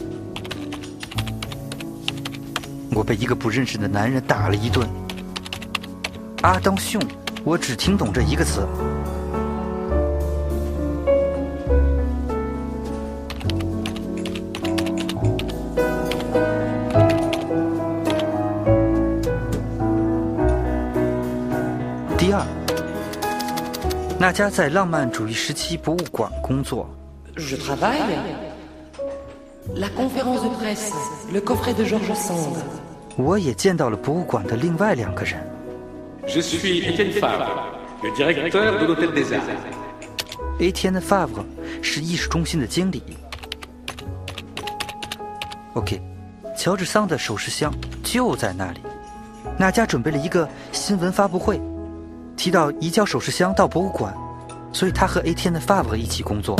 我被一个不认识的男人打了一顿。阿当雄，我只听懂这一个词。第二，娜佳在浪漫主义时期博物馆工作。 Je travaille. La conférence de presse, le coffret de Georges Sand. 我也见到了博物馆的另外两个人。 Je suis Étienne Favre, le directeur de l'Hôtel des Arts. Étienne Favre 是艺术中心的经理。OK， 乔治桑的首饰箱就在那里。娜佳准备了一个新闻发布会。提到移交首饰箱到博物馆，所以他和 Étienne Favre 一起工作。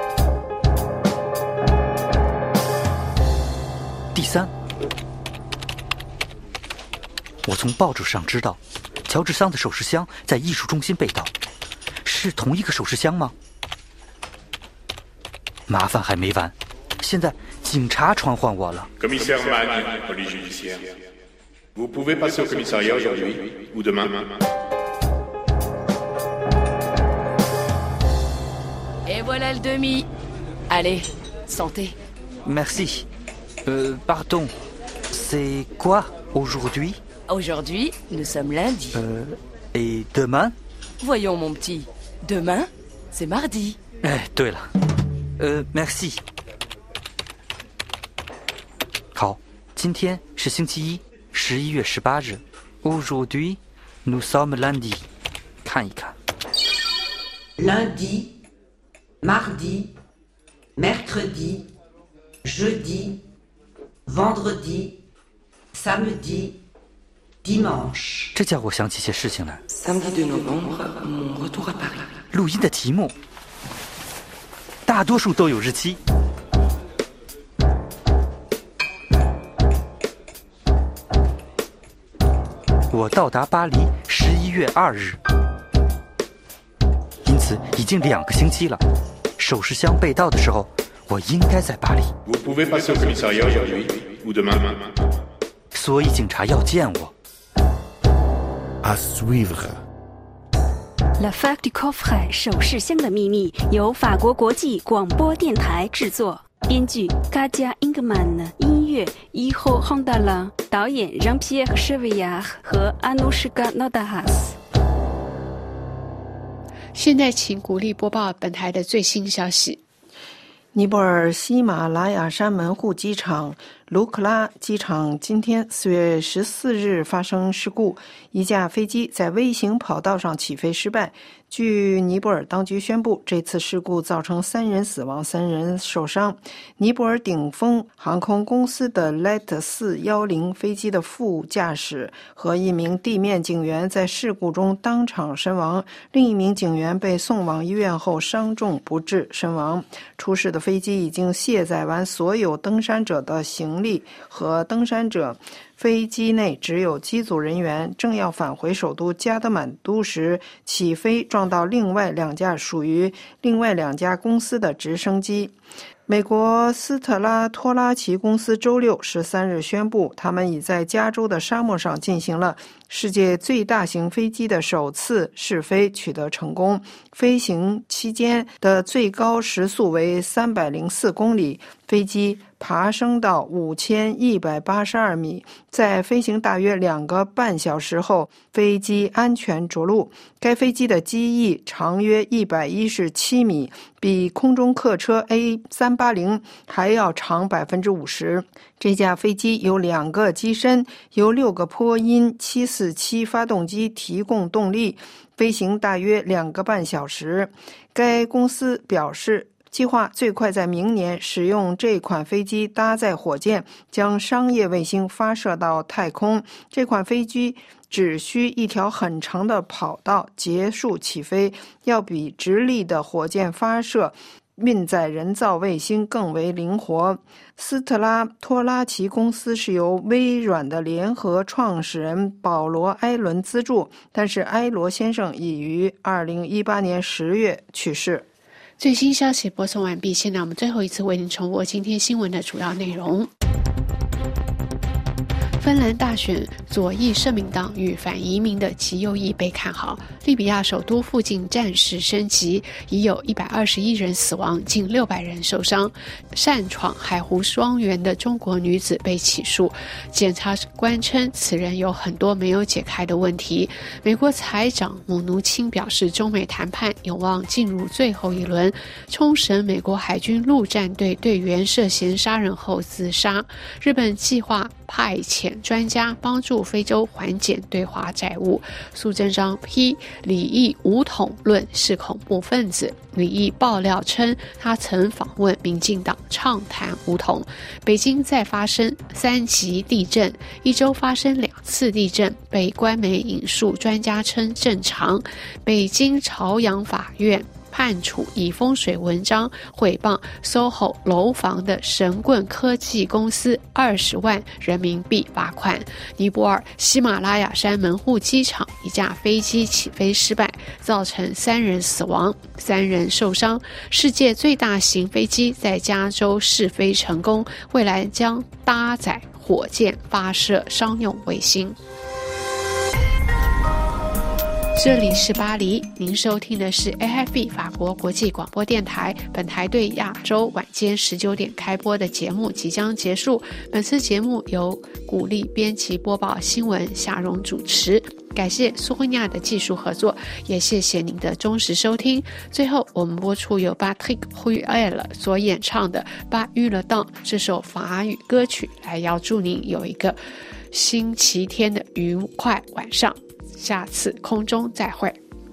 第三，我从报纸上知道，乔治桑的首饰箱在艺术中心被盗，是同一个首饰箱吗？麻烦还没完，现在警察传唤我了。 Commissaire Magne, police judiciaire. Vous pouvez passer au commissariat aujourd'hui ou demain. Et voilà le demi. Allez, santé. Merci. Euh, pardon. C'est quoi aujourd'hui? Aujourd'hui, nous sommes lundi. Euh, et demain? Voyons, mon petit. Demain, c'est mardi. 哎，对了。呃 ，merci。好，今天是星期一，十一月十八日。Aujourd'hui, nous sommes lundi. 看一看。 Lundi, mardi, mercredi, jeudi, vendredi, samedi, dimanche. 这叫我想起些事情来。 Samedi de novembre, mon retour à Paris. 录音的题目，大多数都有日期。我到达巴黎十一月二日，因此已经两个星期了。首饰箱被盗的时候，我应该在巴黎。 Vous pouvez passer au commissariat aujourd'hui ou demain. 所以警察要见我。 À suivre. L'affaire du coffret 首饰箱的秘密由法国国际广播电台制作，编剧 Katia Ingman， 音乐 Iho Hondala， 导演 Jean-Pierre Chevillard 和 Anushka Nodahas。 现在请鼓励播报本台的最新消息。 尼泊尔喜马拉雅山门户机场卢克拉机场今天四月十四日发生事故，一架飞机在微型跑道上起飞失败。据尼泊尔当局宣布，这次事故造成三人死亡，三人受伤。尼泊尔顶峰航空公司的 Let 四一零飞机的副驾驶和一名地面警员在事故中当场身亡，另一名警员被送往医院后伤重不治身亡。出事的飞机已经卸载完所有登山者的行李和登山者。飞机内只有机组人员，正要返回首都加德满都时，起飞撞到另外两架属于另外两家公司的直升机。 美国斯特拉托拉奇公司周六十三日宣布，他们已在加州的沙漠上进行了世界最大型飞机的首次试飞，取得成功。飞行期间的最高时速为三百零四公里，飞机爬升到五千一百八十二米，在飞行大约两个半小时后，飞机安全着陆。该飞机的机翼长约一百一十七米，比空中客车 A 三八零 还要长 百分之五十。 这架飞机有两个机身，由六个波音七四七发动机提供动力，飞行大约两个半小时。该公司表示，计划最快在明年使用这款飞机搭载火箭，将商业卫星发射到太空。这款飞机只需一条很长的跑道结束起飞，要比直立的火箭发射运载人造卫星更为灵活。斯特拉托拉奇公司是由微软的联合创始人保罗·埃伦资助，但是埃罗先生已于二零一八年十月去世。 最新消息播送完毕，现在我们最后一次为您重播今天新闻的主要内容。芬兰大选，左翼社民党与反移民的极右翼被看好。利比亚首都附近战事升级，已有一百二十一人死亡，近六百人受伤。擅闯海湖庄园的中国女子被起诉，检察官称此人有很多没有解开的问题。美国财长姆努钦表示，中美谈判有望进入最后一轮。冲绳美国海军陆战队队员涉嫌杀人后自杀。日本计划派遣专家帮助非洲缓解对华债务。苏贞昌批李毅武统论是恐怖分子。李毅爆料称，他曾访问民进党畅谈武统。北京再发生三级地震，一周发生两次地震，被官媒引述专家称正常。北京朝阳法院判处以风水文章毁谤 S O H O 楼房的神棍科技公司二十万人民币罚款。尼泊尔喜马拉雅山门户机场一架飞机起飞失败，造成三人死亡，三人受伤。世界最大型飞机在加州试飞成功，未来将搭载火箭发射商用卫星。这里是巴黎，您收听的是 A F P 法国国际广播电台。本台对亚洲晚间十九点开播的节目即将结束。本次节目由鼓励编辑播报新闻，夏蓉主持。感谢苏慧亚的技术合作，也谢谢您的忠实收听。最后，我们播出由 Patrick Bruel 所演唱的《Pas eu le temps》这首法语歌曲，来邀祝您有一个星期天的愉快晚上。下次空中再会。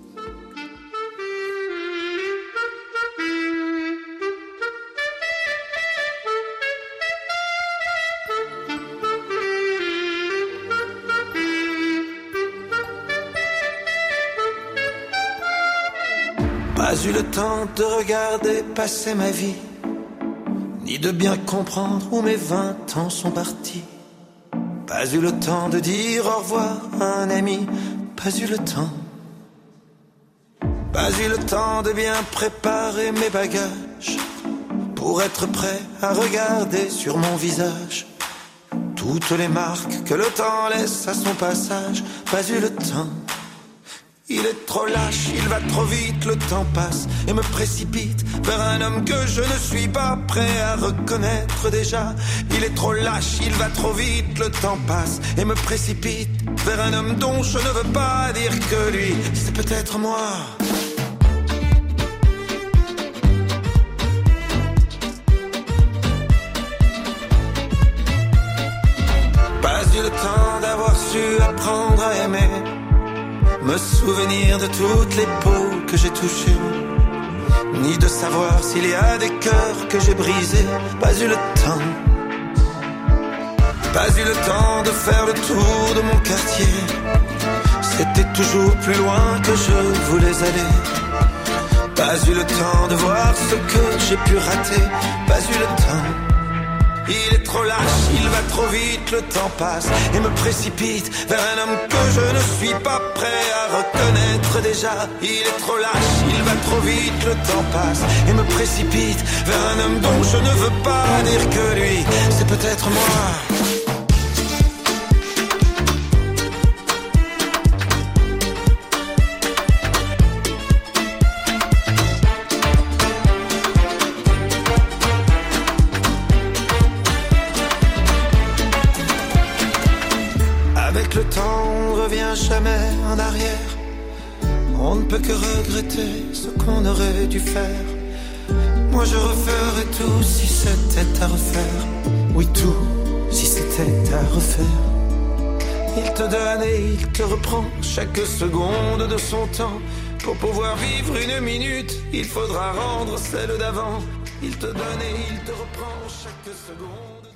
Pas eu le temps de regarder passer ma vie, ni de bien comprendre où mes vingt ans sont partis. Pas eu le temps de dire au revoir à un ami, pas eu le temps. Pas eu le temps de bien préparer mes bagages, pour être prêt à regarder sur mon visage toutes les marques que le temps laisse à son passage. Pas eu le temps. Il est trop lâche, il va trop vite, le temps passe et me précipite vers un homme que je ne suis pas prêt à reconnaître déjà. Il est trop lâche, il va trop vite, le temps passe et me précipite vers un homme dont je ne veux pas dire que lui, c'est peut-être moi. Pas eu le temps d'avoir su apprendre à aimer, me souvenir de toutes les peaux que j'ai touchées, ni de savoir s'il y a des cœurs que j'ai brisés. Pas eu le temps. Pas eu le temps de faire le tour de mon quartier, c'était toujours plus loin que je voulais aller. Pas eu le temps de voir ce que j'ai pu rater. Pas eu le temps. Il est trop lâche, il va trop vite, le temps passe et me précipite vers un homme que je ne suis pas prêt à reconnaître déjà. Il est trop lâche, il va trop vite, le temps passe et me précipite vers un homme dont je ne veux pas dire que lui, c'est peut-être moi. Le temps, on ne revient jamais en arrière. On ne peut que regretter ce qu'on aurait dû faire. Moi je referais tout si c'était à refaire. Oui, tout si c'était à refaire. Il te donne et il te reprend chaque seconde de son temps. Pour pouvoir vivre une minute, il faudra rendre celle d'avant. Il te donne et il te reprend chaque seconde.